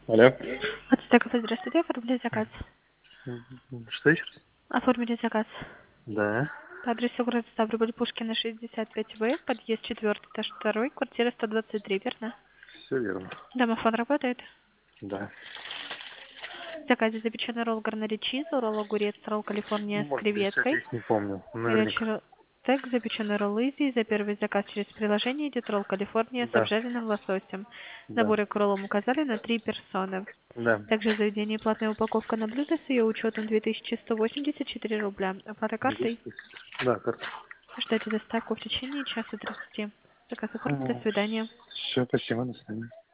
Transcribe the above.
Алло. Ацтеков, здравствуйте, оформили заказ. Что еще раз? Оформили заказ. Да. По адресу город Ставрополь, Пушкина, 65В, подъезд 4, этаж 2, квартира 123, верно? Все верно. Домофон работает. Да. В заказе запеченный ролл гарнери чиз, ролл огурец, ролл Калифорния с Может писать, я креветкой. их не помню. Горячий Наверняка. стек, запеченный ролл изи. За первый заказ через приложение идет ролл Калифорния с Да. обжаренным лососем. Да. Наборы к роллам указали на 3 персоны. Да. Также в заведении платная упаковка на блюдо с ее учетом 2184 рубля. Оплата картой. Да, карта. Ждете доставку в течение часа 30. Заказ оформлен. До свидания. Все, спасибо, до свидания.